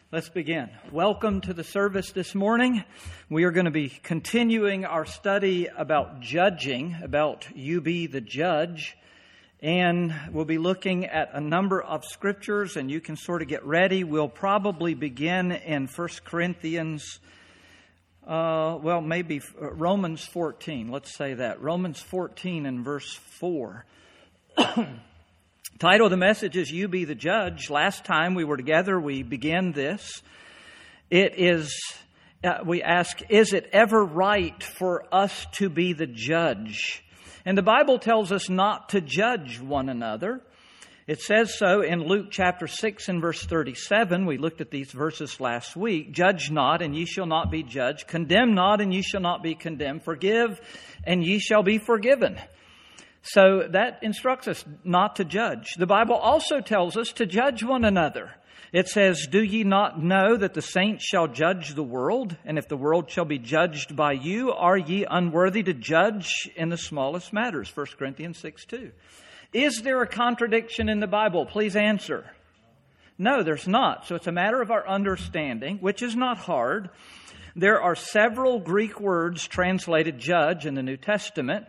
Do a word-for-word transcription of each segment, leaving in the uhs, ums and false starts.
Let's begin. Welcome to the service this morning. We are going to be continuing our study about judging, about you be the judge. And we'll be looking at a number of scriptures, and you can sort of get ready. We'll probably begin in First Corinthians, uh, well, maybe Romans fourteen. Let's say that. Romans fourteen and verse four. Title of the message is You Be the Judge. Last time we were together, we began this. It is, uh, we ask, is it ever right for us to be the judge? And the Bible tells us not to judge one another. It says so in Luke chapter six and verse thirty-seven. We looked at these verses last week. Judge not, and ye shall not be judged. Condemn not, and ye shall not be condemned. Forgive, and ye shall be forgiven. So that instructs us not to judge. The Bible also tells us to judge one another. It says, do ye not know that the saints shall judge the world? And if the world shall be judged by you, are ye unworthy to judge in the smallest matters? First Corinthians six two. Is there a contradiction in the Bible? Please answer. No, there's not. So it's a matter of our understanding, which is not hard. There are several Greek words translated judge in the New Testament.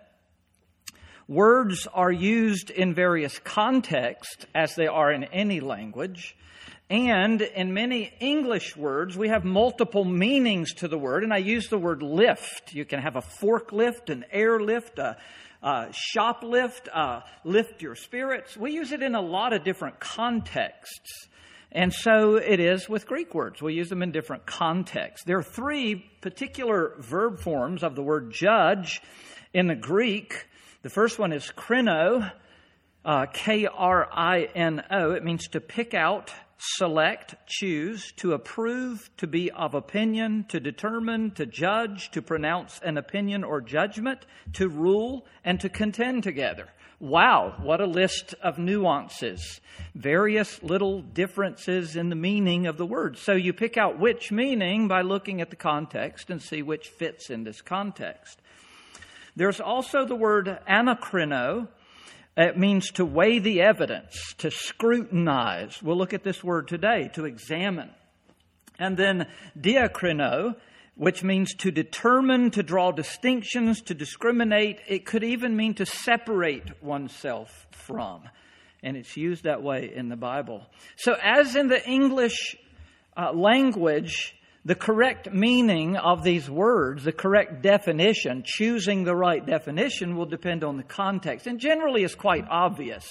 Words are used in various contexts, as they are in any language. And in many English words, we have multiple meanings to the word. And I use the word lift. You can have a forklift, an airlift, a, a shoplift, a lift your spirits. We use it in a lot of different contexts. And so it is with Greek words. We use them in different contexts. There are three particular verb forms of the word judge in the Greek. The first one is krino, uh, K R I N O. It means to pick out, select, choose, to approve, to be of opinion, to determine, to judge, to pronounce an opinion or judgment, to rule, and to contend together. Wow, what a list of nuances. Various little differences in the meaning of the word. So you pick out which meaning by looking at the context and see which fits in this context. There's also the word anakrino. It means to weigh the evidence, to scrutinize. We'll look at this word today, to examine. And then diakrino, which means to determine, to draw distinctions, to discriminate. It could even mean to separate oneself from. And it's used that way in the Bible. So as in the English uh, language, the correct meaning of these words, the correct definition, choosing the right definition will depend on the context. And generally is quite obvious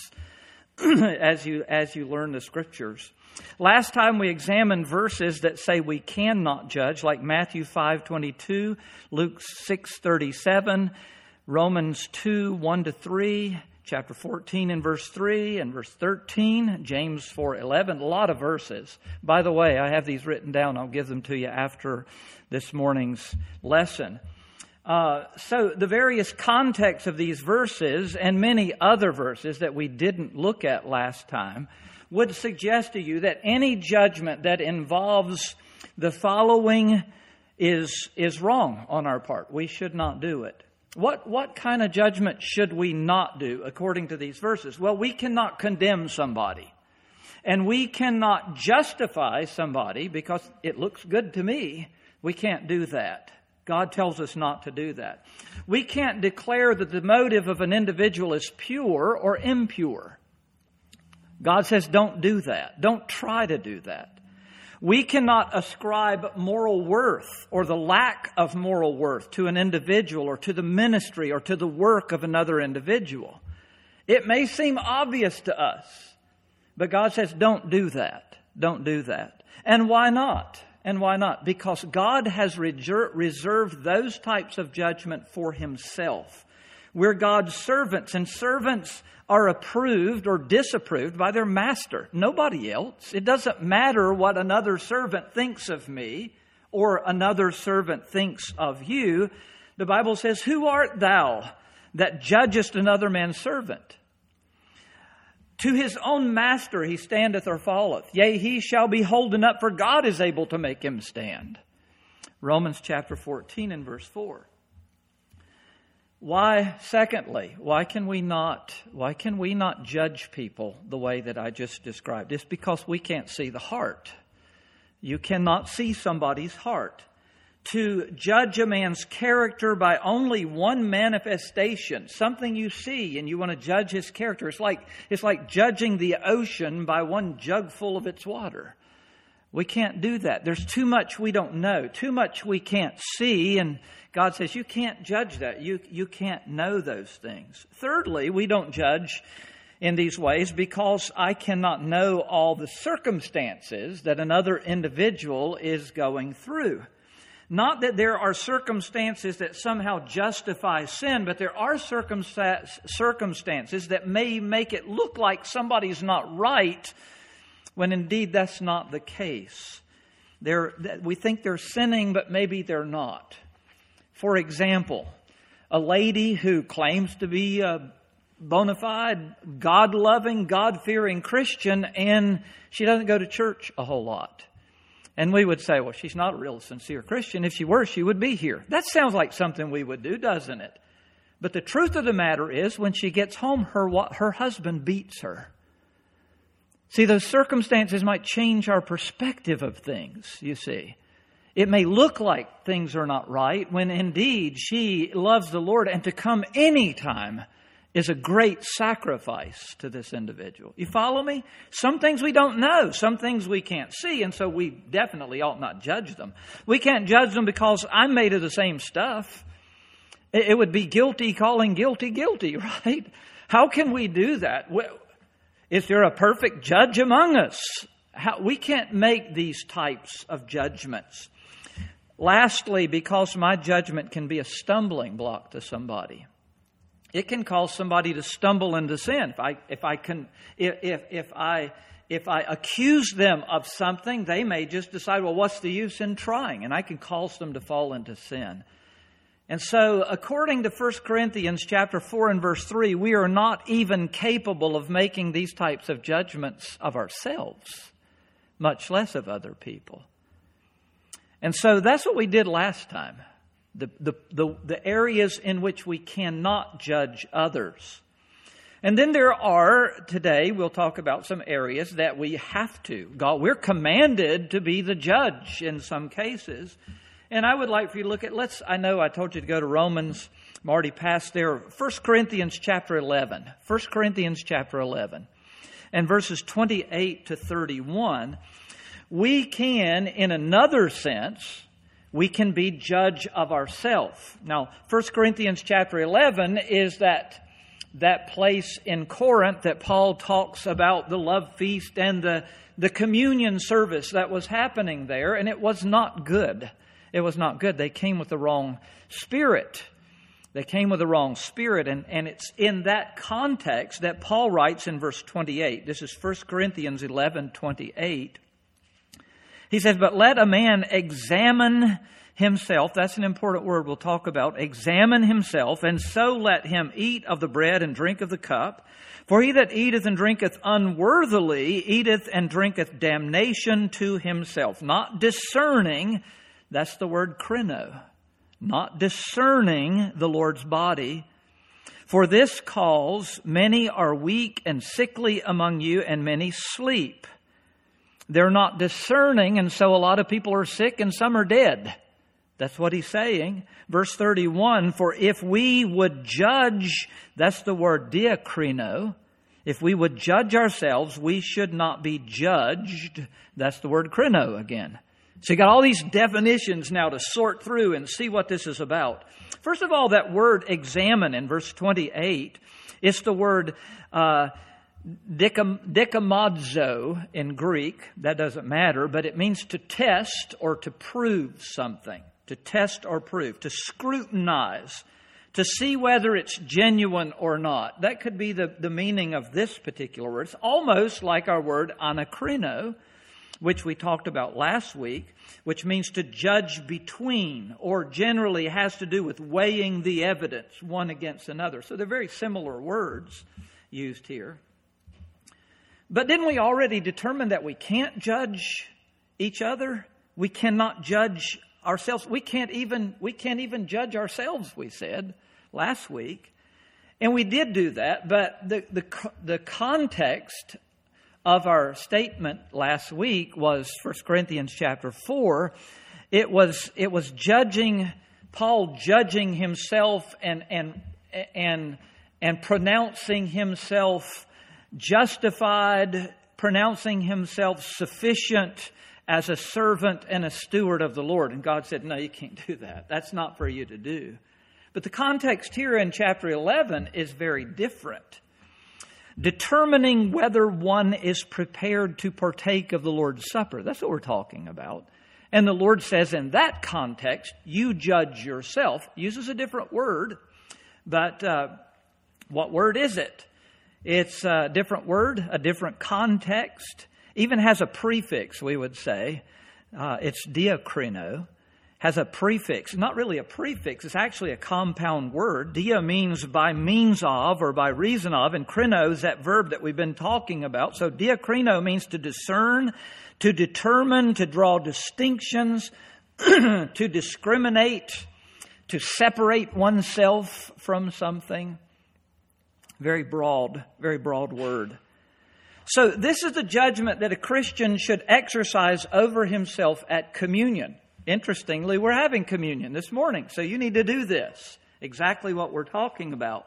as you as you learn the Scriptures. Last time we examined verses that say we cannot judge, like Matthew five twenty-two, Luke six thirty-seven, Romans two one to three, chapter fourteen and verse three and verse thirteen, James four eleven, a lot of verses. By the way, I have these written down. I'll give them to you after this morning's lesson. Uh, so the various contexts of these verses and many other verses that we didn't look at last time would suggest to you that any judgment that involves the following is, is wrong on our part. We should not do it. What what kind of judgment should we not do according to these verses? Well, we cannot condemn somebody. And we cannot justify somebody because it looks good to me. We can't do that. God tells us not to do that. We can't declare that the motive of an individual is pure or impure. God says don't do that. Don't try to do that. We cannot ascribe moral worth or the lack of moral worth to an individual or to the ministry or to the work of another individual. It may seem obvious to us, but God says don't do that. Don't do that. And why not? And why not? Because God has reserved those types of judgment for Himself. We're God's servants, and servants are approved or disapproved by their master, nobody else. It doesn't matter what another servant thinks of me or another servant thinks of you. The Bible says, who art thou that judgest another man's servant? To his own master he standeth or falleth. Yea, he shall be holden up, for God is able to make him stand. Romans chapter fourteen and verse four. Why, secondly, why can we not, why can we not judge people the way that I just described? It's because we can't see the heart. You cannot see somebody's heart. To judge a man's character by only one manifestation, something you see and you want to judge his character. It's like, it's like judging the ocean by one jug full of its water. We can't do that. There's too much we don't know, too much we can't see, and God says you can't judge that. You, you can't know those things. Thirdly, we don't judge in these ways because I cannot know all the circumstances that another individual is going through. Not that there are circumstances that somehow justify sin, but there are circumstances that may make it look like somebody's not right, when indeed that's not the case. They're, we think they're sinning, but maybe they're not. For example, a lady who claims to be a bona fide, God-loving, God-fearing Christian, and she doesn't go to church a whole lot. And we would say, well, she's not a real sincere Christian. If she were, she would be here. That sounds like something we would do, doesn't it? But the truth of the matter is, when she gets home, her, her husband beats her. See, those circumstances might change our perspective of things, you see. It may look like things are not right when indeed she loves the Lord, and to come anytime is a great sacrifice to this individual. You follow me? Some things we don't know. Some things we can't see. And so we definitely ought not judge them. We can't judge them because I'm made of the same stuff. It would be guilty calling guilty guilty, right? How can we do that? Is there a perfect judge among us? How, we can't make these types of judgments. Lastly, because my judgment can be a stumbling block to somebody. It can cause somebody to stumble into sin. If I, if I can, if, if, if I, if I accuse them of something, they may just decide, well, what's the use in trying? And I can cause them to fall into sin. And so, according to First Corinthians chapter four and verse three, we are not even capable of making these types of judgments of ourselves, much less of other people. And so that's what we did last time. The, the, the, the areas in which we cannot judge others. And then there are, today, we'll talk about some areas that we have to. God, we're commanded to be the judge in some cases. And I would like for you to look at, let's, I know I told you to go to Romans. I'm already past there. First Corinthians chapter eleven. First Corinthians chapter eleven. And verses twenty-eight to thirty-one. We can, in another sense, we can be judge of ourselves. Now, First Corinthians chapter eleven is that, that place in Corinth that Paul talks about the love feast and the, the communion service that was happening there. And it was not good. It was not good. They came with the wrong spirit. They came with the wrong spirit. And, and it's in that context that Paul writes in verse twenty-eight. This is First Corinthians eleven twenty-eight. He says, but let a man examine himself. That's an important word we'll talk about. Examine himself, and so let him eat of the bread and drink of the cup. For he that eateth and drinketh unworthily eateth and drinketh damnation to himself. Not discerning, that's the word krino. Not discerning the Lord's body. For this cause many are weak and sickly among you, and many sleep. They're not discerning, and so a lot of people are sick and some are dead. That's what he's saying. Verse thirty-one, for if we would judge, that's the word diakrino. If we would judge ourselves, we should not be judged. That's the word krino again. So you got all these definitions now to sort through and see what this is about. First of all, that word examine in verse twenty-eight, it's the word uh dikamadzo in Greek. That doesn't matter, but it means to test or to prove something. To test or prove. To scrutinize. To see whether it's genuine or not. That could be the, the meaning of this particular word. It's almost like our word anakrino, which we talked about last week, which means to judge between, or generally has to do with weighing the evidence one against another. So they're very similar words used here. But didn't we already determine that we can't judge each other? We cannot judge ourselves. We can't even, we can't even judge ourselves, we said last week. And we did do that, but the, the, the context of our statement last week was First Corinthians chapter four. It was it was judging Paul judging himself and and and and pronouncing himself justified, pronouncing himself sufficient as a servant and a steward of the Lord. And God said, no, you can't do that. That's not for you to do. But the context here in chapter eleven is very different. Determining whether one is prepared to partake of the Lord's Supper. That's what we're talking about. And the Lord says in that context, you judge yourself. Uses a different word, but uh, what word is it? It's a different word, a different context. Even has a prefix, we would say. Uh, it's diakrino. Has a prefix. Not really a prefix. It's actually a compound word. Dia means by means of or by reason of. And krino is that verb that we've been talking about. So diakrino means to discern, to determine, to draw distinctions, to discriminate, to separate oneself from something. Very broad, very broad word. So this is the judgment that a Christian should exercise over himself at communion. Interestingly, we're having communion this morning, so you need to do this. Exactly what we're talking about.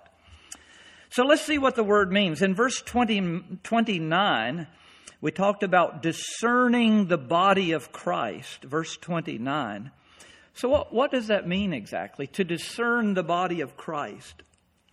So let's see what the word means. In verse twenty, twenty-nine, we talked about discerning the body of Christ. Verse twenty-nine. So what, what does that mean exactly? To discern the body of Christ.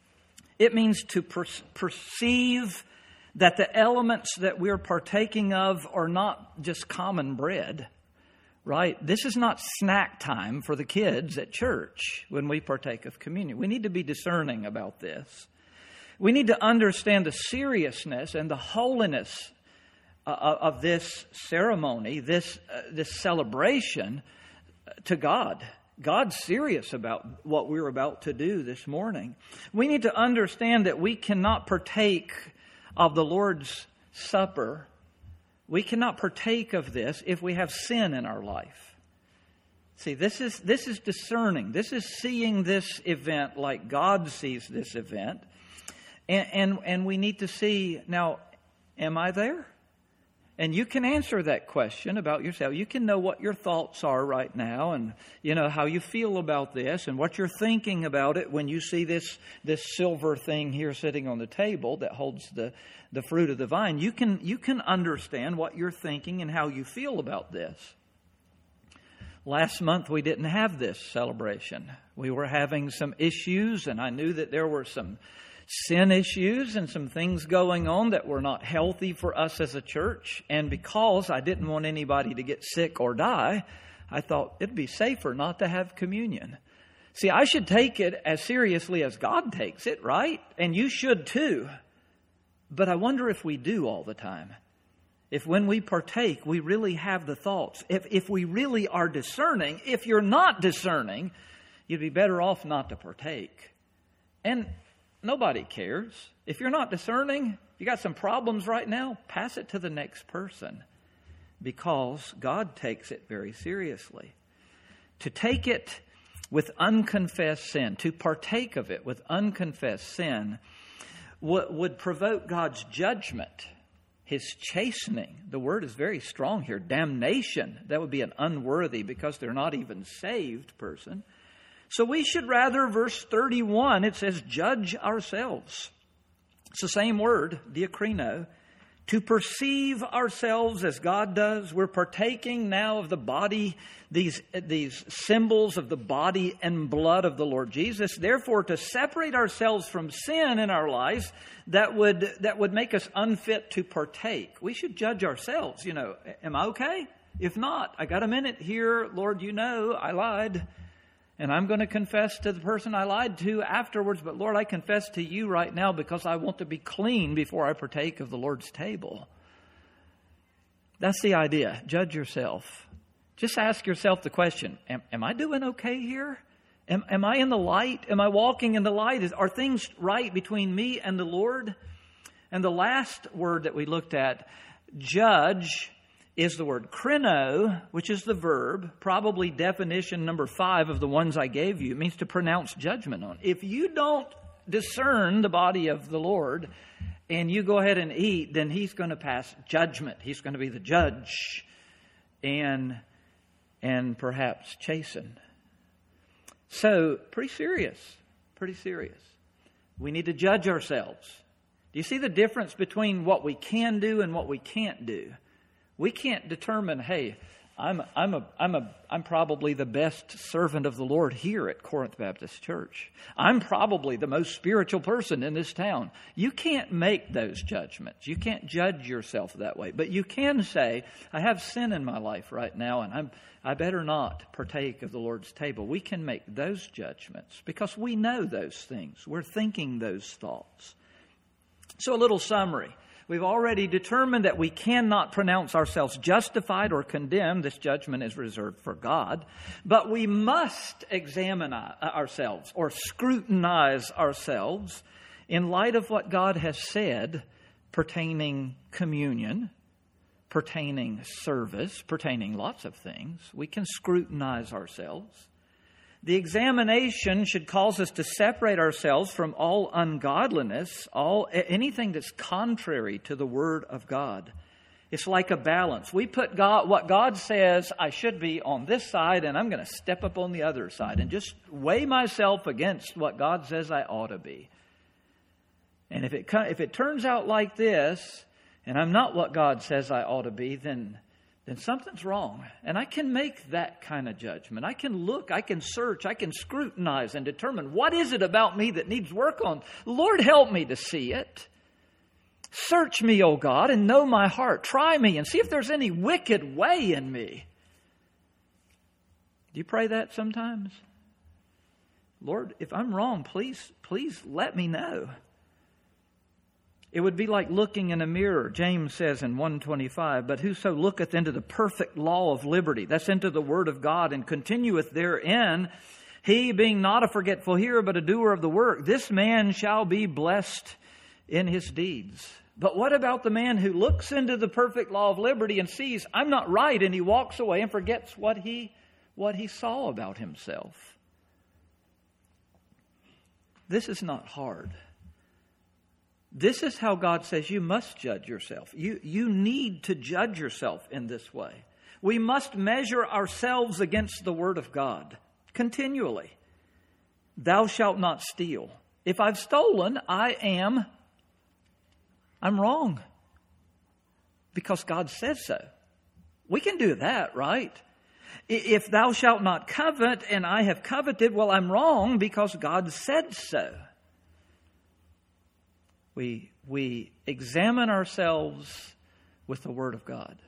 It means to per- perceive that the elements that we're partaking of are not just common bread. Right? This is not snack time for the kids at church when we partake of communion. We need to be discerning about this. We need to understand the seriousness and the holiness uh, of this ceremony, this uh, this celebration to God. God's serious about what we're about to do this morning. We need to understand that we cannot partake of the Lord's Supper. We cannot partake of this if we have sin in our life. See, this is this is discerning. This is seeing this event like God sees this event. And, and, and we need to see, now, am I there? And you can answer that question about yourself. You can know what your thoughts are right now and, you know, how you feel about this and what you're thinking about it when you see this, this silver thing here sitting on the table that holds the, the fruit of the vine. You can, you can understand what you're thinking and how you feel about this. Last month, we didn't have this celebration. We were having some issues, and I knew that there were some sin issues and some things going on that were not healthy for us as a church. And because I didn't want anybody to get sick or die, I thought it'd be safer not to have communion. See, I should take it as seriously as God takes it, right? And you should too. But I wonder if we do all the time. If when we partake, we really have the thoughts. If, if we really are discerning. If you're not discerning, you'd be better off not to partake. And nobody cares. If you're not discerning, you got some problems right now, pass it to the next person. Because God takes it very seriously. To take it with unconfessed sin, to partake of it with unconfessed sin, w- would provoke God's judgment, His chastening. The word is very strong here. Damnation. That would be an unworthy because they're not even saved person. So we should rather, verse thirty-one, it says, judge ourselves. It's the same word, diakrino. To perceive ourselves as God does. We're partaking now of the body, these, these symbols of the body and blood of the Lord Jesus. Therefore, to separate ourselves from sin in our lives that would, that would make us unfit to partake. We should judge ourselves. You know, am I okay? If not, I got a minute here. Lord, you know, I lied. And I'm going to confess to the person I lied to afterwards. But Lord, I confess to you right now because I want to be clean before I partake of the Lord's table. That's the idea. Judge yourself. Just ask yourself the question, am, am I doing okay here? Am, am I in the light? Am I walking in the light? Is, are things right between me and the Lord? And the last word that we looked at, judge, is the word krino, which is the verb, probably definition number five of the ones I gave you. It means to pronounce judgment on. If you don't discern the body of the Lord and you go ahead and eat, then He's going to pass judgment. He's going to be the judge and, and perhaps chasten. So, pretty serious, pretty serious. We need to judge ourselves. Do you see the difference between what we can do and what we can't do? We can't determine, hey, I'm I'm a I'm a I'm probably the best servant of the Lord here at Corinth Baptist Church. I'm probably the most spiritual person in this town. You can't make those judgments. You can't judge yourself that way. But you can say, I have sin in my life right now, and I'm I better not partake of the Lord's table. We can make those judgments because we know those things. We're thinking those thoughts. So a little summary. We've already determined that we cannot pronounce ourselves justified or condemned. This judgment is reserved for God. But we must examine ourselves or scrutinize ourselves in light of what God has said pertaining communion, pertaining service, pertaining lots of things. We can scrutinize ourselves. The examination should cause us to separate ourselves from all ungodliness, all anything that's contrary to the Word of God. It's like a balance. We put God, what God says I should be on this side, and I'm going to step up on the other side and just weigh myself against what God says I ought to be. And if it if it turns out like this, and I'm not what God says I ought to be, then then something's wrong. And I can make that kind of judgment. I can look, I can search, I can scrutinize and determine what is it about me that needs work on. Lord, help me to see it. Search me, O God, and know my heart. Try me and see if there's any wicked way in me. Do you pray that sometimes? Lord, if I'm wrong, please, please let me know. It would be like looking in a mirror. James says in one twenty-five, but whoso looketh into the perfect law of liberty, that's into the Word of God, and continueth therein, he being not a forgetful hearer, but a doer of the work, this man shall be blessed in his deeds. But what about the man who looks into the perfect law of liberty and sees, I'm not right, and he walks away and forgets what he, what he saw about himself? This is not hard. This is how God says you must judge yourself. You, you need to judge yourself in this way. We must measure ourselves against the Word of God continually. Thou shalt not steal. If I've stolen, I am, I'm wrong. Because God says so. We can do that, right? If thou shalt not covet, and I have coveted, well, I'm wrong because God said so. We, we examine ourselves with the Word of God.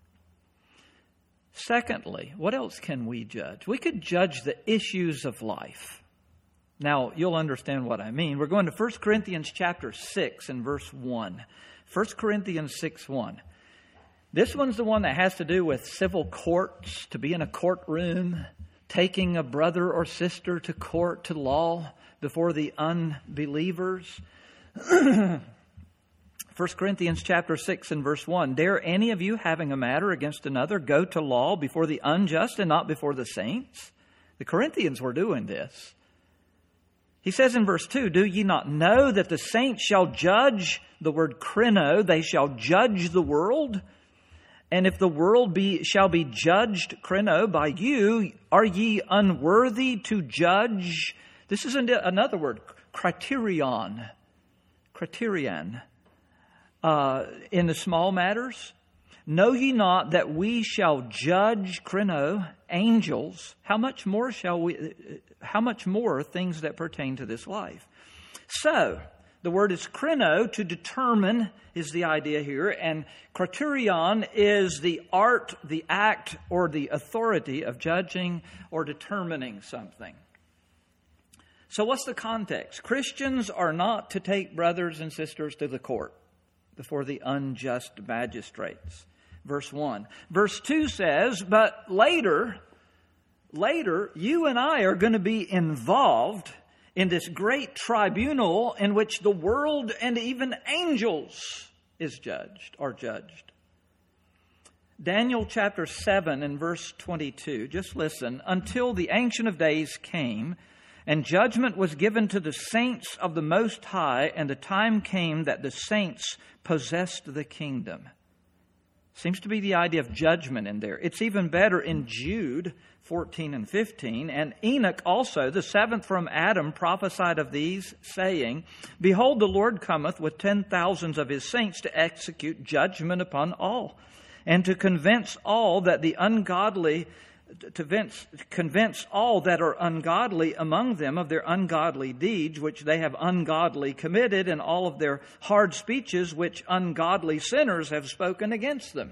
Secondly, what else can we judge? We could judge the issues of life. Now, you'll understand what I mean. We're going to First Corinthians chapter six and verse one. First Corinthians six one. This one's the one that has to do with civil courts, to be in a courtroom, taking a brother or sister to court, to law before the unbelievers. First Corinthians chapter six and verse one. Dare any of you, having a matter against another, go to law before the unjust and not before the saints? The Corinthians were doing this. He says in verse two, do ye not know that the saints shall judge, the word krino, they shall judge the world? And if the world be shall be judged, krino, by you, are ye unworthy to judge? This is another word, criterion. Criterion. Uh, in the small matters, know ye not that we shall judge, krino, angels? How much more shall we? How much more things that pertain to this life? So the word is krino, to determine is the idea here, and criterion is the art, the act, or the authority of judging or determining something. So what's the context? Christians are not to take brothers and sisters to the court before the unjust magistrates. Verse one. Verse two says, but later, later, you and I are going to be involved in this great tribunal in which the world and even angels is judged, are judged. Daniel chapter seven and verse twenty-two. Just listen. Until the Ancient of Days came, And judgment was given to the saints of the Most High, and the time came that the saints possessed the kingdom. Seems to be the idea of judgment in there. It's even better in Jude fourteen and fifteen. And Enoch also, the seventh from Adam, prophesied of these, saying, Behold, the Lord cometh with ten thousands of his saints to execute judgment upon all, and to convince all that the ungodly, to convince, convince all that are ungodly among them of their ungodly deeds, which they have ungodly committed, and all of their hard speeches, which ungodly sinners have spoken against them.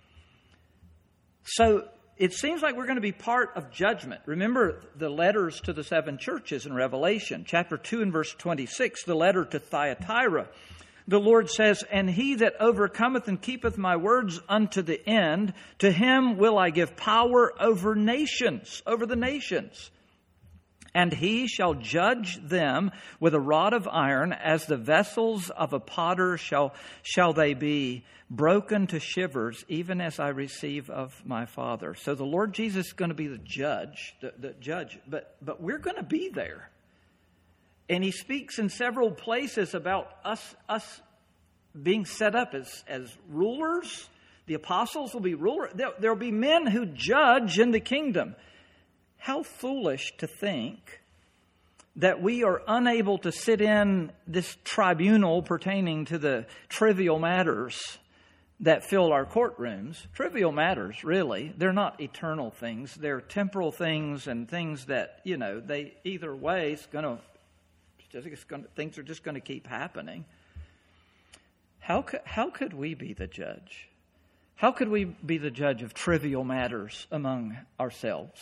So it seems like we're going to be part of judgment. Remember the letters to the seven churches in Revelation, chapter two and verse twenty-six, the letter to Thyatira. The Lord says, And he that overcometh and keepeth my words unto the end, to him will I give power over nations, over the nations. And he shall judge them with a rod of iron, as the vessels of a potter shall, shall they be, broken to shivers, even as I receive of my Father. So the Lord Jesus is going to be the judge, the, the judge, but, but we're going to be there. And he speaks in several places about us, us being set up as, as rulers. The apostles will be rulers. There, there'll be men who judge in the kingdom. How foolish to think that we are unable to sit in this tribunal pertaining to the trivial matters that fill our courtrooms. Trivial matters, really. They're not eternal things. They're temporal things and things that, you know, they either way is going to It's going to, things are just going to keep happening. How could, how could we be the judge? How could we be the judge of trivial matters among ourselves?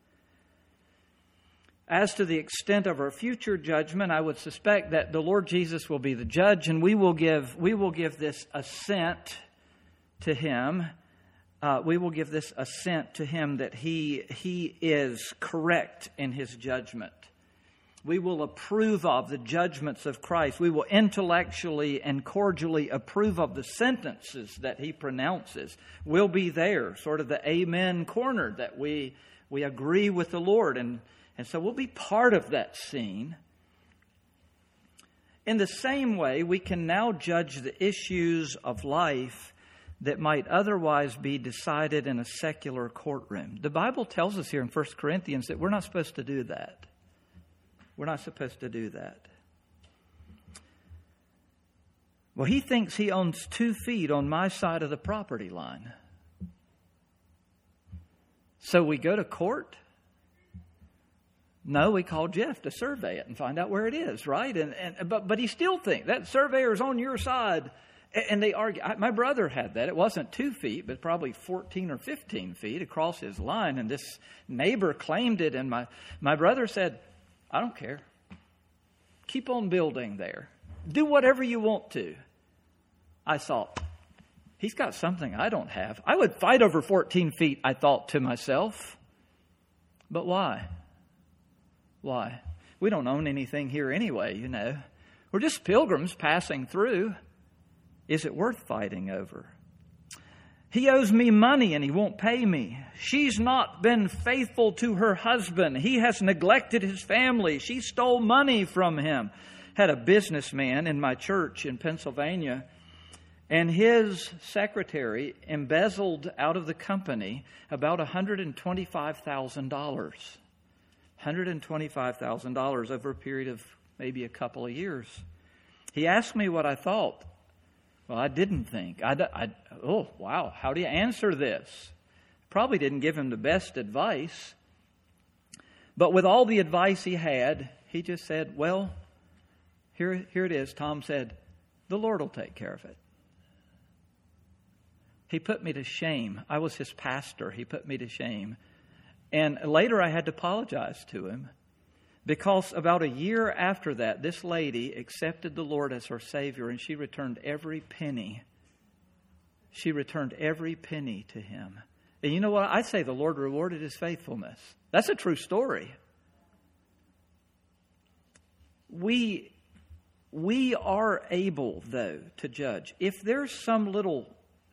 As to the extent of our future judgment, I would suspect that the Lord Jesus will be the judge, and we will give we will give this assent to him. Uh, we will give this assent to him that he he is correct in his judgment. We will approve of the judgments of Christ. We will intellectually and cordially approve of the sentences that he pronounces. We'll be there, sort of the amen corner, that we we agree with the Lord. And, and so we'll be part of that scene. In the same way, we can now judge the issues of life that might otherwise be decided in a secular courtroom. The Bible tells us here in First Corinthians that we're not supposed to do that. We're not supposed to do that. Well, he thinks he owns two feet on my side of the property line. So we go to court? No, we call Jeff to survey it and find out where it is, right? And, and but but he still thinks that surveyor is on your side. And they argue. My brother had that. It wasn't two feet, but probably fourteen or fifteen feet across his line. And this neighbor claimed it. And my, my brother said, I don't care. Keep on building there. Do whatever you want to. I thought, he's got something I don't have. I would fight over fourteen feet, I thought to myself. But why? Why? We don't own anything here anyway, you know. We're just pilgrims passing through. Is it worth fighting over? He owes me money and he won't pay me. She's not been faithful to her husband. He has neglected his family. She stole money from him. Had a businessman in my church in Pennsylvania, and his secretary embezzled out of the company about one hundred twenty-five thousand dollars. one hundred twenty-five thousand dollars over a period of maybe a couple of years. He asked me what I thought. Well, I didn't think. I, I, oh, wow, how do you answer this? Probably didn't give him the best advice. But with all the advice he had, he just said, well, here, here it is. Tom said, the Lord will take care of it. He put me to shame. I was his pastor. He put me to shame. And later I had to apologize to him. Because about a year after that, this lady accepted the Lord as her Savior, and she returned every penny. She returned every penny to him. And you know what? I say the Lord rewarded his faithfulness. That's a true story. We, we are able, though, to judge. If there's some little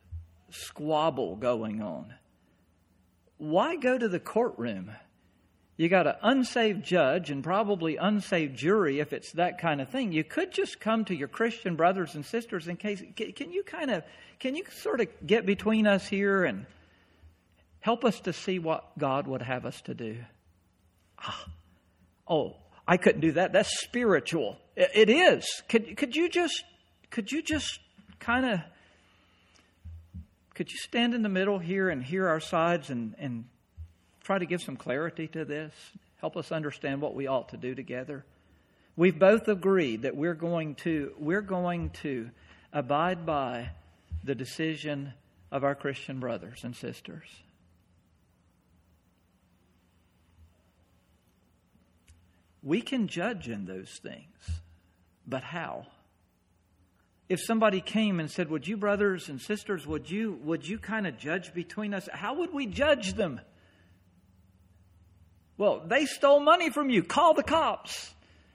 squabble going on, why go to the courtroom? You got an unsaved judge and probably unsaved jury if it's that kind of thing. You could just come to your Christian brothers and sisters in case, can you kind of, can you sort of get between us here and help us to see what God would have us to do? Ah, oh, I couldn't do that. That's spiritual. It, it is. Could, could you just, could you just kind of, could you stand in the middle here and hear our sides and, and try to give some clarity to this? Help us understand what we ought to do together. We've both agreed that we're going to we're going to abide by the decision of our Christian brothers and sisters. We can judge in those things, but how? If somebody came and said, "Would you, brothers and sisters, would you would you kind of judge between us?" How would we judge them? Well, they stole money from you. Call the cops.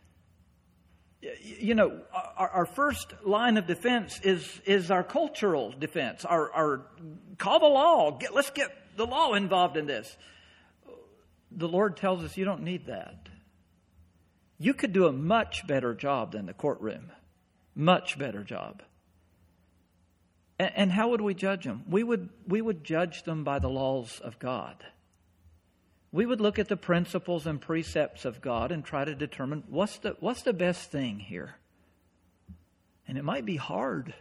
You know, our, our first line of defense is is our cultural defense. Our, our call the law. Get, let's get the law involved in this. The Lord tells us you don't need that. You could do a much better job than the courtroom. Much better job. And, and how would we judge them? We would we would judge them by the laws of God. We would look at the principles and precepts of God and try to determine what's the what's the best thing here. And it might be hard.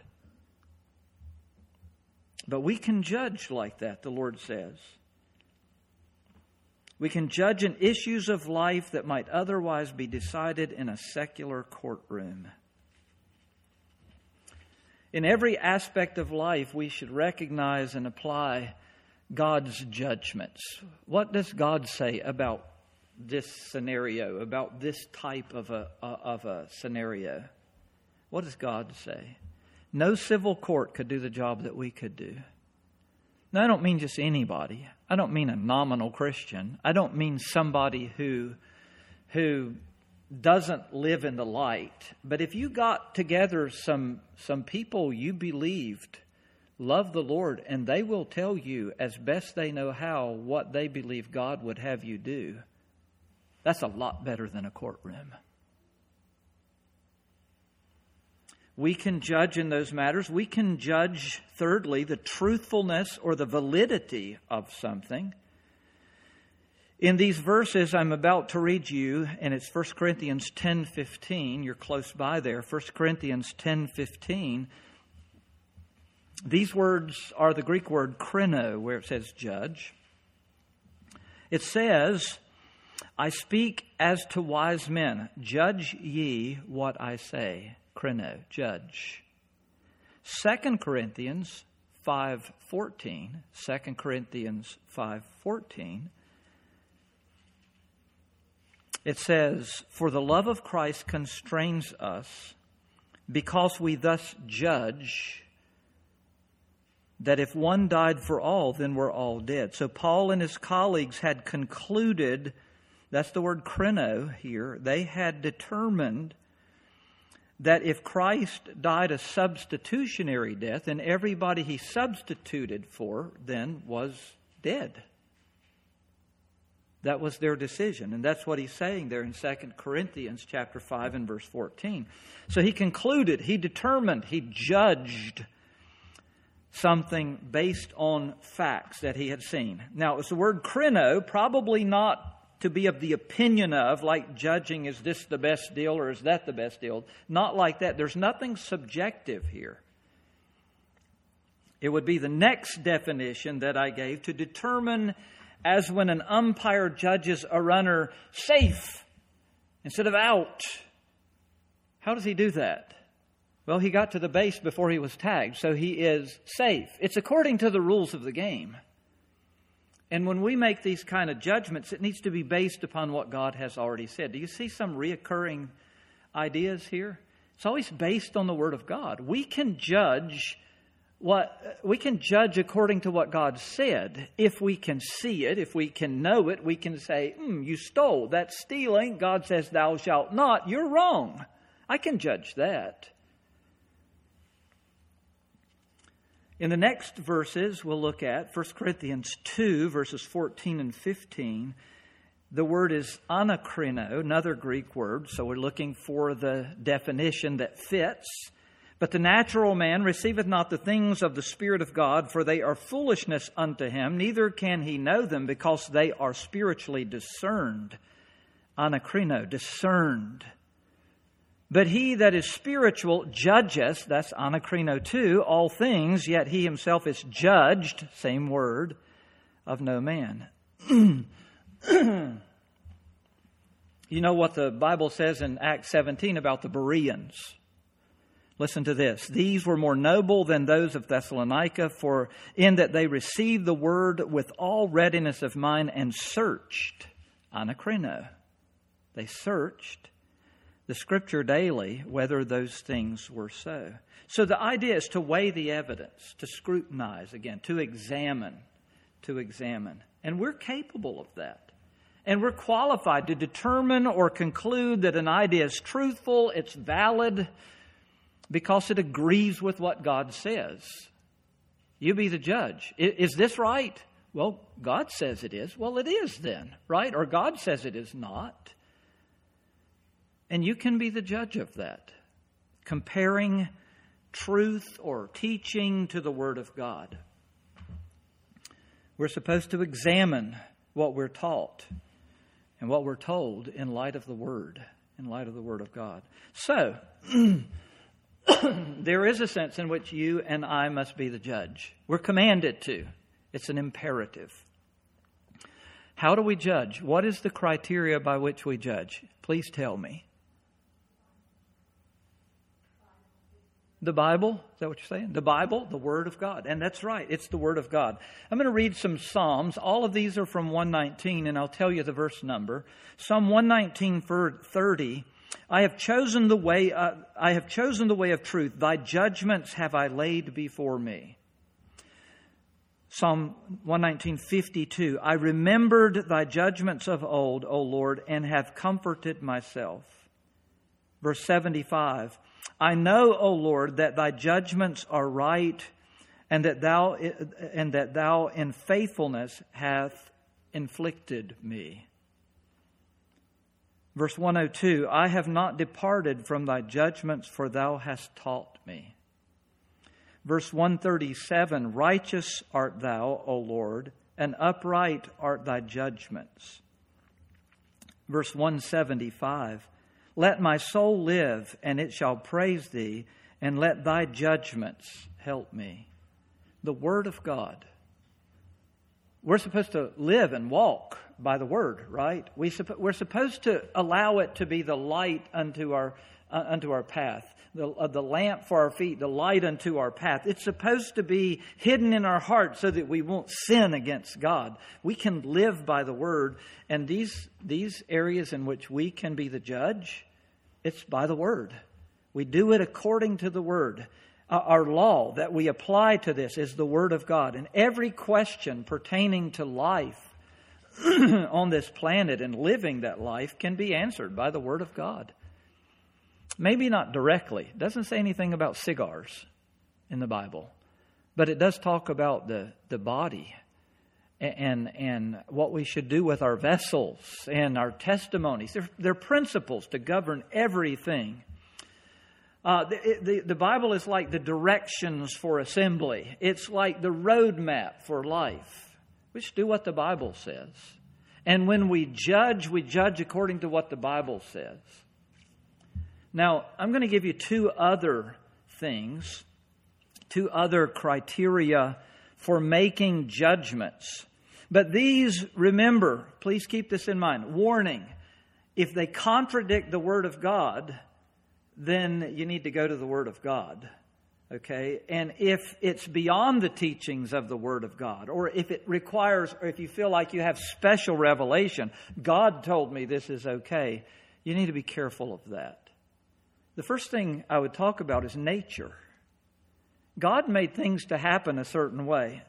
But we can judge like that, the Lord says. We can judge in issues of life that might otherwise be decided in a secular courtroom. In every aspect of life, we should recognize and apply God's judgments. What does God say about this scenario, about this type of a of a scenario? What does God say? No civil court could do the job that we could do. Now, I don't mean just anybody. I don't mean a nominal Christian. I don't mean somebody who who doesn't live in the light. But if you got together some some people you believed love the Lord, and they will tell you as best they know how what they believe God would have you do, that's a lot better than a courtroom. We can judge in those matters. We can judge, thirdly, the truthfulness or the validity of something. In these verses I'm about to read you, and it's First Corinthians ten fifteen. You're close by there. First Corinthians ten fifteen. These words are the Greek word krino, where it says judge. It says, I speak as to wise men. Judge ye what I say. Krino, judge. Second Corinthians five fourteen. Second Corinthians five fourteen. It says, for the love of Christ constrains us, because we thus judge that if one died for all, then we're all dead. So Paul and his colleagues had concluded, that's the word krino here, they had determined that if Christ died a substitutionary death, then everybody he substituted for then was dead. That was their decision. And that's what he's saying there in Second Corinthians chapter five and verse fourteen. So he concluded, he determined, he judged something based on facts that he had seen. Now, it's the word krino, probably not to be of the opinion of, like judging, is this the best deal or is that the best deal? Not like that. There's nothing subjective here. It would be the next definition that I gave, to determine as when an umpire judges a runner safe instead of out. How does he do that? Well, he got to the base before he was tagged, so he is safe. It's according to the rules of the game. And when we make these kind of judgments, it needs to be based upon what God has already said. Do you see some reoccurring ideas here? It's always based on the Word of God. We can judge what we can judge according to what God said. If we can see it, if we can know it, we can say, hmm, you stole. That's stealing. God says, thou shalt not. You're wrong. I can judge that. In the next verses, we'll look at First Corinthians two, verses fourteen and fifteen. The word is anakrino, another Greek word, so we're looking for the definition that fits. But the natural man receiveth not the things of the Spirit of God, for they are foolishness unto him, neither can he know them, because they are spiritually discerned. Anakrino, discerned. But he that is spiritual judgeth, that's anakrino too, all things, yet he himself is judged, same word, of no man. You know what the Bible says in Acts seventeen about the Bereans. Listen to this. These were more noble than those of Thessalonica, for in that they received the word with all readiness of mind and searched. Anakrino. They searched the Scripture daily, whether those things were so. So the idea is to weigh the evidence, to scrutinize, again, to examine, to examine. And we're capable of that. And we're qualified to determine or conclude that an idea is truthful, it's valid, because it agrees with what God says. You be the judge. Is this right? Well, God says it is. Well, it is then, right? Or God says it is not. And you can be the judge of that, comparing truth or teaching to the Word of God. We're supposed to examine what we're taught and what we're told in light of the Word, in light of the Word of God. So, there is a sense in which you and I must be the judge. We're commanded to. It's an imperative. How do we judge? What is the criteria by which we judge? Please tell me. The Bible? Is that what you're saying? The Bible, the Word of God. And that's right. It's the Word of God. I'm going to read some Psalms. All of these are from one nineteen, and I'll tell you the verse number. Psalm one nineteen, thirty. I have chosen the way. Uh, I have chosen the way of truth. Thy judgments have I laid before me. Psalm one nineteen, fifty-two. I remembered thy judgments of old, O Lord, and have comforted myself. Verse seventy-five. I know, O Lord, that thy judgments are right, and that thou and that thou in faithfulness hath inflicted me. Verse one oh two, I have not departed from thy judgments, for thou hast taught me. Verse one thirty-seven, righteous art thou, O Lord, and upright art thy judgments. Verse one seventy-five, let my soul live, and it shall praise thee, and let thy judgments help me. The Word of God. We're supposed to live and walk by the Word, right? We supp- we're supposed to allow it to be the light unto our uh, unto our path, the, uh, the lamp for our feet, the light unto our path. It's supposed to be hidden in our heart so that we won't sin against God. We can live by the Word, and these these areas in which we can be the judge, it's by the Word. We do it according to the Word. Our law that we apply to this is the Word of God. And every question pertaining to life on this planet and living that life can be answered by the Word of God. Maybe not directly. It doesn't say anything about cigars in the Bible. But it does talk about the, the body and, and what we should do with our vessels and our testimonies. They're, they're principles to govern everything. Uh, the, the, the Bible is like the directions for assembly. It's like the roadmap for life. We should do what the Bible says. And when we judge, we judge according to what the Bible says. Now, I'm going to give you two other things, two other criteria for making judgments. But these, remember, please keep this in mind. Warning, if they contradict the Word of God, then you need to go to the Word of God, okay? And if it's beyond the teachings of the Word of God, or if it requires, or if you feel like you have special revelation, God told me this is okay, you need to be careful of that. The first thing I would talk about is nature. God made things to happen a certain way.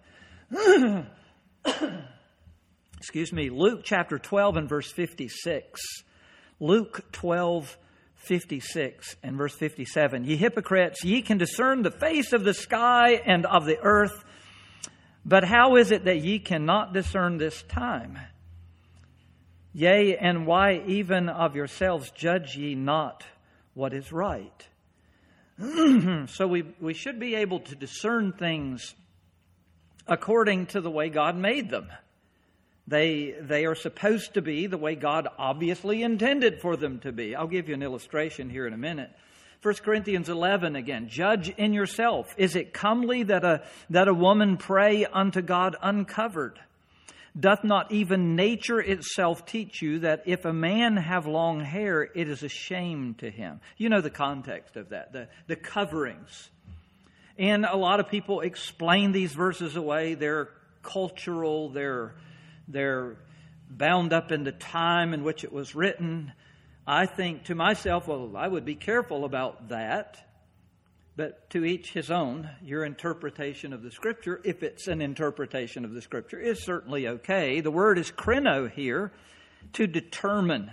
Excuse me, Luke chapter twelve and verse fifty-six. Luke twelve, fifty-six and verse fifty-seven. Ye hypocrites, ye can discern the face of the sky and of the earth, but how is it that ye cannot discern this time? Yea, and why even of yourselves judge ye not what is right? So we, we should be able to discern things according to the way God made them. They, they are supposed to be the way God obviously intended for them to be. I'll give you an illustration here in a minute. First Corinthians eleven again. Judge in yourself. Is it comely that a, that a woman pray unto God uncovered? Doth not even nature itself teach you that if a man have long hair, it is a shame to him? You know the context of that, the, the coverings. And a lot of people explain these verses away. They're cultural, they're, they're bound up in the time in which it was written. I think to myself, well, I would be careful about that. But to each his own. Your interpretation of the Scripture, if it's an interpretation of the Scripture, is certainly okay. The word is krino here, to determine.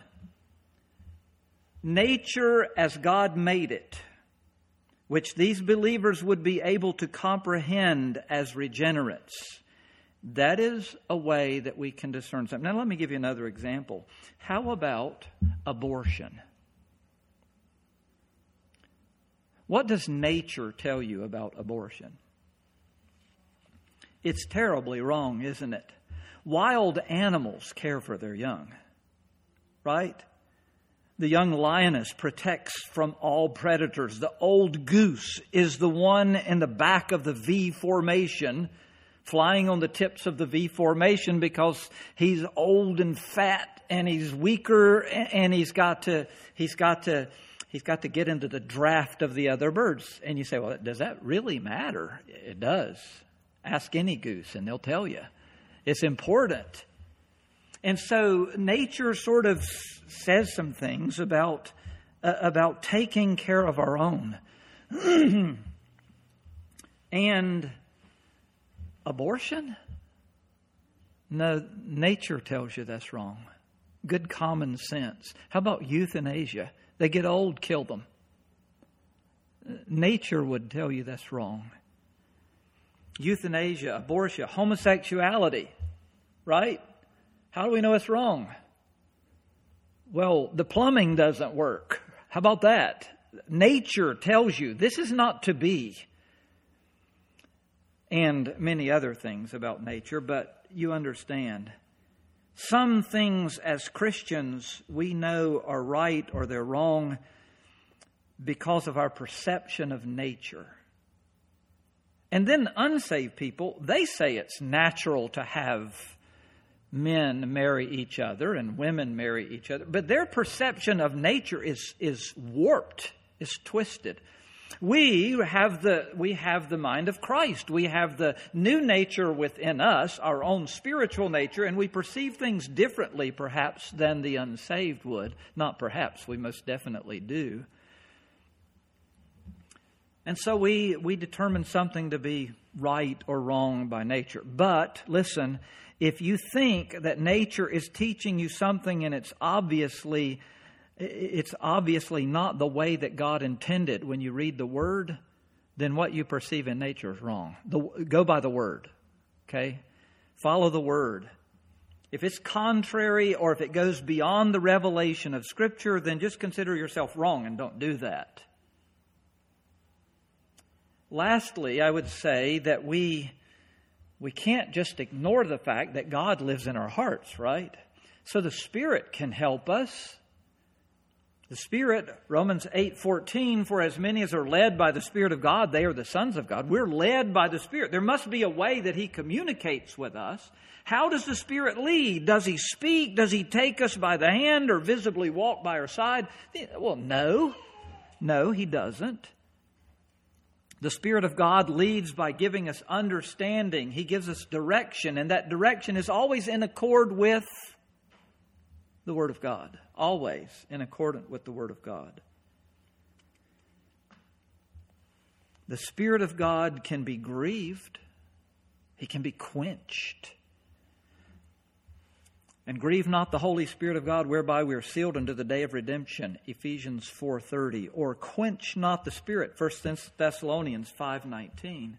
Nature as God made it, which these believers would be able to comprehend as regenerates. That is a way that we can discern something. Now let me give you another example. How about abortion? What does nature tell you about abortion? It's terribly wrong, isn't it? Wild animals care for their young, right? The young lioness protects from all predators. The old goose is the one in the back of the V formation, flying on the tips of the V formation because he's old and fat and he's weaker and he's got to, he's got to, he's got to get into the draft of the other birds. And you say, well, does that really matter? It does. Ask any goose and they'll tell you. It's important. And so nature sort of says some things about, uh, about taking care of our own. And abortion? No, nature tells you that's wrong. Good common sense. How about euthanasia? They get old, kill them. Nature would tell you that's wrong. Euthanasia, abortion, homosexuality, right? How do we know it's wrong? Well, the plumbing doesn't work. How about that? Nature tells you this is not to be. And many other things about nature, but you understand. Some things as Christians we know are right or they're wrong because of our perception of nature. And then unsaved people, they say it's natural to have men marry each other and women marry each other. But their perception of nature is, is warped, is twisted. We have the we have the mind of Christ. We have the new nature within us, our own spiritual nature, and we perceive things differently perhaps than the unsaved would. Not perhaps, we most definitely do. And so we, we determine something to be right or wrong by nature. But, listen, if you think that nature is teaching you something and it's obviously, it's obviously not the way that God intended when you read the Word, then what you perceive in nature is wrong. The, go by the Word, okay? Follow the Word. If it's contrary or if it goes beyond the revelation of Scripture, then just consider yourself wrong and don't do that. Lastly, I would say that we we can't just ignore the fact that God lives in our hearts, right? So the Spirit can help us. The Spirit, Romans eight fourteen, for as many as are led by the Spirit of God, they are the sons of God. We're led by the Spirit. There must be a way that He communicates with us. How does the Spirit lead? Does He speak? Does He take us by the hand or visibly walk by our side? Well, no. No, He doesn't. The Spirit of God leads by giving us understanding. He gives us direction, and that direction is always in accord with the Word of God. Always in accordance with the Word of God. The Spirit of God can be grieved. He can be quenched. And grieve not the Holy Spirit of God, whereby we are sealed unto the day of redemption, Ephesians four thirty. Or quench not the Spirit, First Thessalonians five nineteen.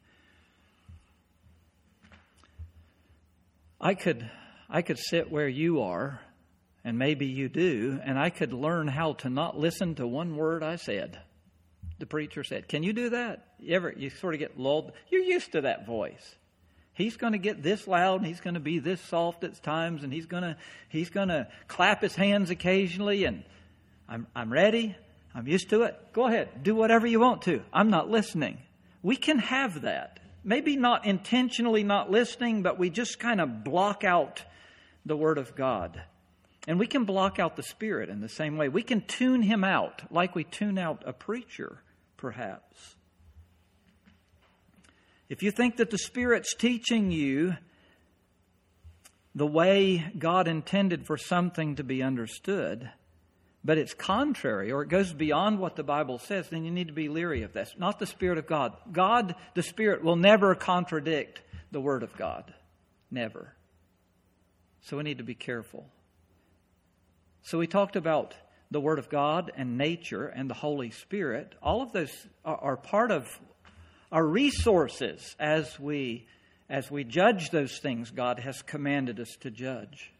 I could, I could sit where you are And maybe you do, and I could learn how to not listen to one word I said. The preacher said, can you do that? You ever, you sort of get lulled. You're used to that voice. He's going to get this loud, and he's going to be this soft at times, and he's going to he's going to clap his hands occasionally, and I'm I'm ready. I'm used to it. Go ahead, do whatever you want to. I'm not listening. We can have that. Maybe not intentionally not listening, but we just kind of block out the Word of God. And we can block out the Spirit in the same way. We can tune Him out like we tune out a preacher, perhaps. If you think that the Spirit's teaching you the way God intended for something to be understood, but it's contrary or it goes beyond what the Bible says, then you need to be leery of that. Not the Spirit of God. God, the Spirit, will never contradict the Word of God. Never. So we need to be careful. So we talked about the Word of God and nature and the Holy Spirit. All of those are, are part of our resources as we, as we judge those things God has commanded us to judge.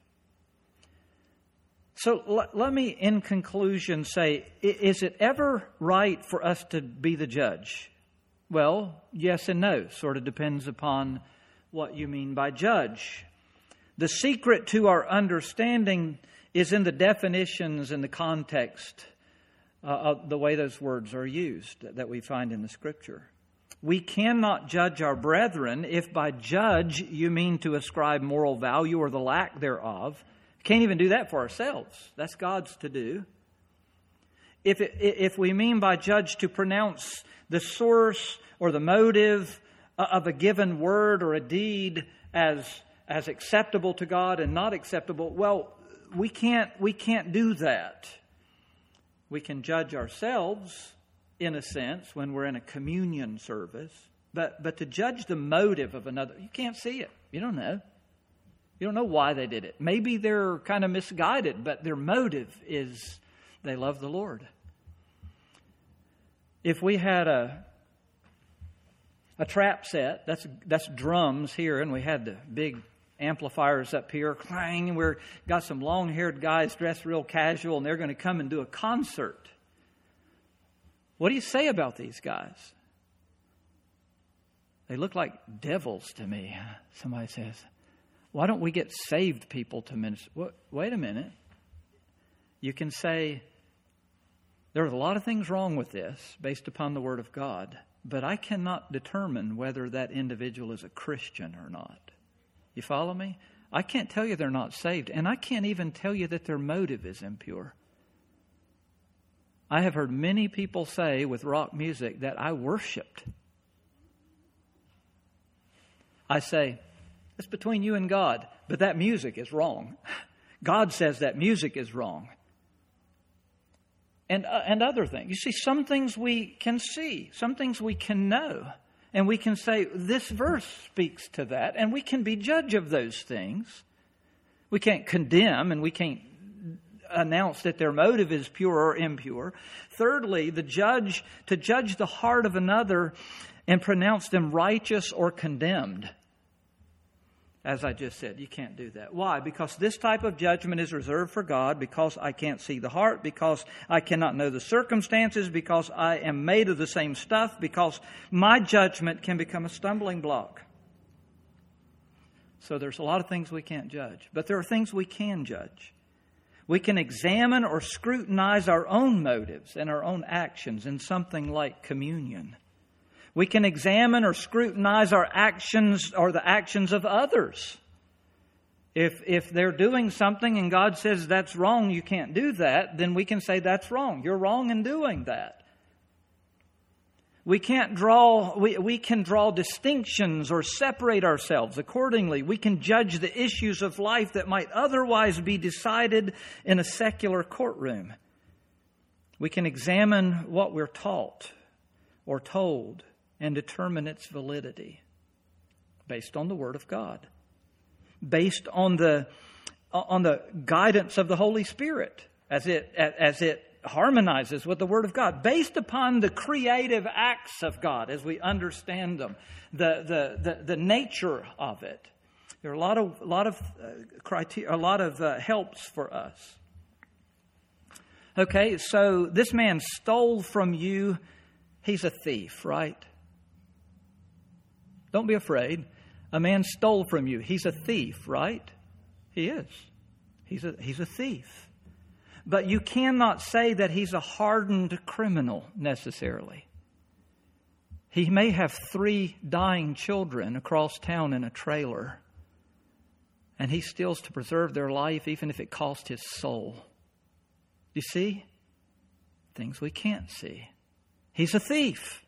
So l- let me, in conclusion, say, is it ever right for us to be the judge? Well, yes and no. Sort of depends upon what you mean by judge. The secret to our understanding is in the definitions and the context uh, of the way those words are used that we find in the Scripture. We cannot judge our brethren if by judge you mean to ascribe moral value or the lack thereof. Can't even do that for ourselves. That's God's to do. If it, if we mean by judge to pronounce the source or the motive of a given word or a deed as as acceptable to God and not acceptable, well, we can't we can't do that. We can judge ourselves in a sense when we're in a communion service, but but to judge the motive of another, you can't see it. You don't know. You don't know why they did it. Maybe they're kind of misguided, but their motive is they love the Lord. If we had a a trap set, that's that's drums here, and we had the big amplifiers up here, clang, and we've got some long-haired guys dressed real casual, and they're going to come and do a concert. What do you say about these guys? They look like devils to me, somebody says. Why don't we get saved people to minister? What, wait a minute. You can say, there are a lot of things wrong with this based upon the Word of God, but I cannot determine whether that individual is a Christian or not. You follow me? I can't tell you they're not saved, and I can't even tell you that their motive is impure. I have heard many people say with rock music that I worshiped. I say, it's between you and God, but that music is wrong. God says that music is wrong. And, uh, and other things. You see, some things we can see, some things we can know. And we can say, this verse speaks to that, and we can be judge of those things. We can't condemn, and we can't announce that their motive is pure or impure. Thirdly, the judge, to judge the heart of another and pronounce them righteous or condemned. As I just said, you can't do that. Why? Because this type of judgment is reserved for God, because I can't see the heart, because I cannot know the circumstances, because I am made of the same stuff, because my judgment can become a stumbling block. So there's a lot of things we can't judge, but there are things we can judge. We can examine or scrutinize our own motives and our own actions in something like communion. We can examine or scrutinize our actions or the actions of others. If if they're doing something and God says that's wrong, you can't do that, then we can say that's wrong. You're wrong in doing that. We can't draw, we, we can draw distinctions or separate ourselves accordingly. We can judge the issues of life that might otherwise be decided in a secular courtroom. We can examine what we're taught or told and determine its validity based on the Word of God, based on the on the guidance of the Holy Spirit as it as it harmonizes with the Word of God, based upon the creative acts of God as we understand them, the the the, the nature of it. There are a lot of, a lot of uh, criteria, a lot of uh, helps for us. Okay, so this man stole from you. He's a thief, right? Don't be afraid. A man stole from you. He's a thief, right? He is. He's a, he's a thief. But you cannot say that he's a hardened criminal necessarily. He may have three dying children across town in a trailer, and he steals to preserve their life even if it cost his soul. You see? Things we can't see. He's a thief.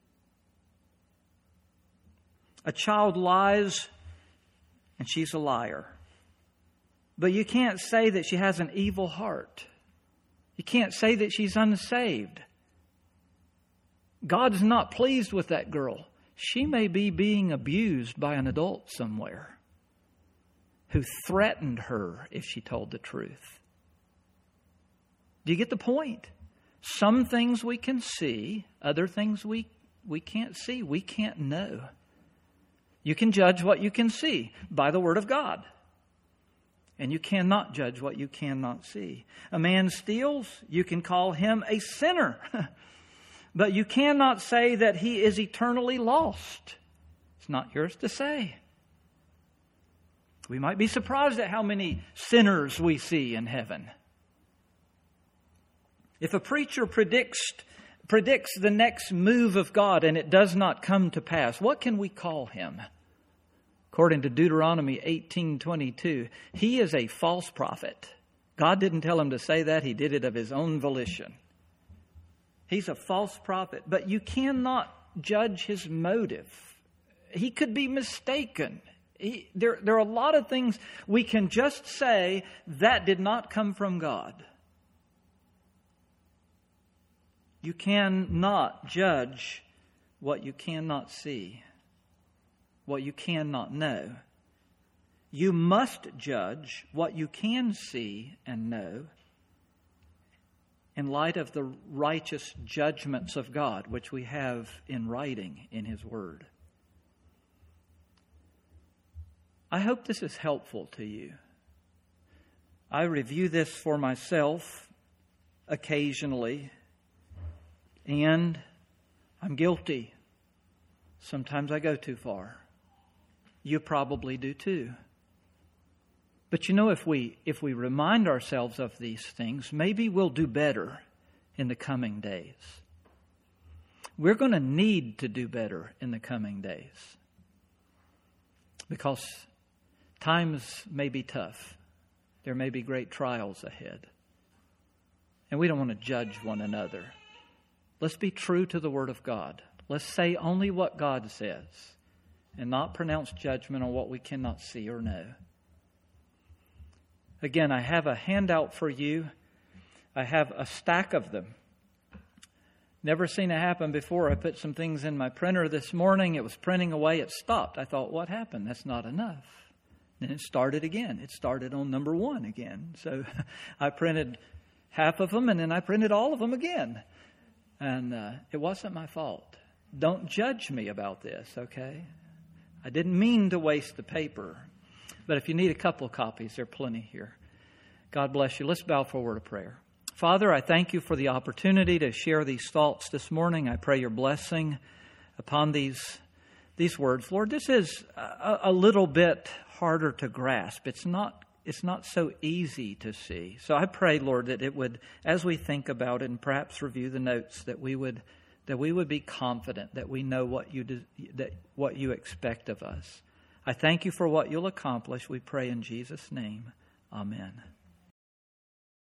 A child lies, and she's a liar. But you can't say that she has an evil heart. You can't say that she's unsaved. God's not pleased with that girl. She may be being abused by an adult somewhere who threatened her if she told the truth. Do you get the point? Some things we can see, other things we, we can't see, we can't know. You can judge what you can see by the Word of God. And you cannot judge what you cannot see. A man steals, you can call him a sinner. But you cannot say that he is eternally lost. It's not yours to say. We might be surprised at how many sinners we see in heaven. If a preacher predicts, predicts the next move of God and it does not come to pass, what can we call him? According to Deuteronomy eighteen twenty-two, he is a false prophet. God didn't tell him to say that. He did it of his own volition. He's a false prophet, but you cannot judge his motive. He could be mistaken. He, there, there are a lot of things we can just say that did not come from God. You cannot judge what you cannot see, what you cannot know. You must judge what you can see and know in light of the righteous judgments of God, which we have in writing in His Word. I hope this is helpful to you. I review this for myself occasionally, and I'm guilty. Sometimes I go too far. You probably do too. But you know, if we if we remind ourselves of these things, maybe we'll do better in the coming days. We're going to need to do better in the coming days because times may be tough. There may be great trials ahead. And we don't want to judge one another. Let's be true to the Word of God. Let's say only what God says and not pronounce judgment on what we cannot see or know. Again, I have a handout for you. I have a stack of them. Never seen it happen before. I put some things in my printer this morning. It was printing away. It stopped. I thought, what happened? That's not enough. Then it started again. It started on number one again. So I printed half of them and then I printed all of them again. And uh, it wasn't my fault. Don't judge me about this, okay? I didn't mean to waste the paper. But if you need a couple of copies, there are plenty here. God bless you. Let's bow for a word of prayer. Father, I thank you for the opportunity to share these thoughts this morning. I pray your blessing upon these, these words. Lord, this is a, a little bit harder to grasp. It's not, it's not so easy to see. So I pray, Lord, that it would, as we think about it and perhaps review the notes, that we would, that we would be confident that we know what you, do, that, what you expect of us. I thank you for what you'll accomplish. We pray in Jesus' name. Amen.